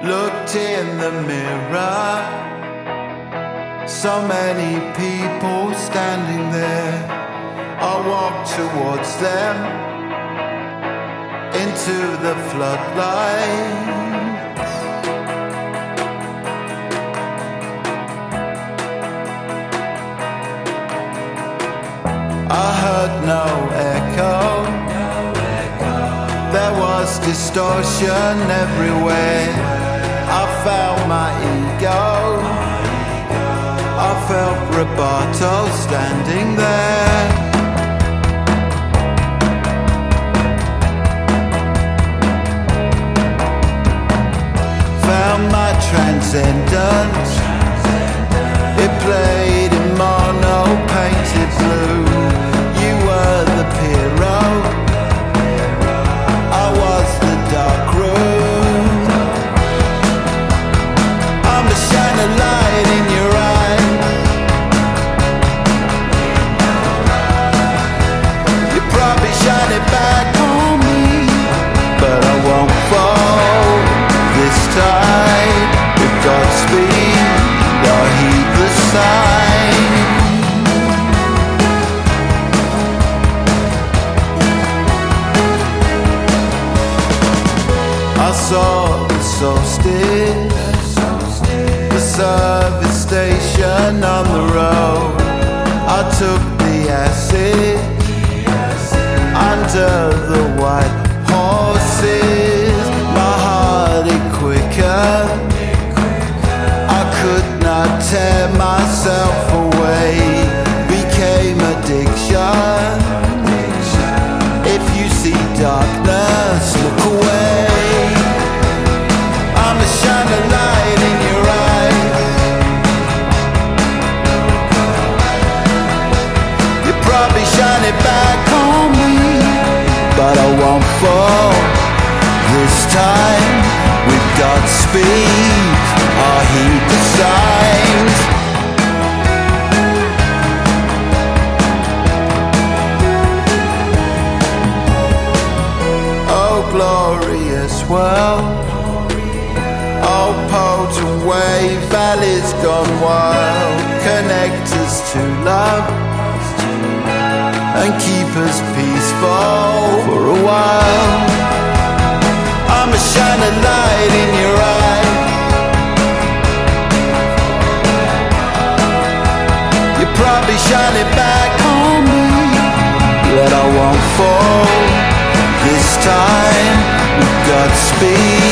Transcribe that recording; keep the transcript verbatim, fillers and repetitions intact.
looked in the mirror. So many people standing there. I walked towards them into the floodlights. I heard no echo. There was distortion everywhere. I felt my ego. I felt Roboto standing there. Found my transcendence. It played in mono painted blue. You were the hero. I was the dark room. I'm the shining light in your eye. You probably shine it back on me, but I won't fall this time. With Godspeed, I'll heed the sign. I saw the solstice, the service station on the road. I took the acid under the white horses. My heart it quicker. I could not tear myself away. Became addiction. If you see darkness, look away. I'm a shining light in your eyes. You probably shine it back on me, but I won't fall this time. With Godspeed, I'll heed the signs. Oh, glorious world. Oh, potent wave, valleys gone wild. Connect us to love and keep us peaceful for a while. I'm a shining light in your eye. You probably shine it back on me, but I won't fall this time. With Godspeed,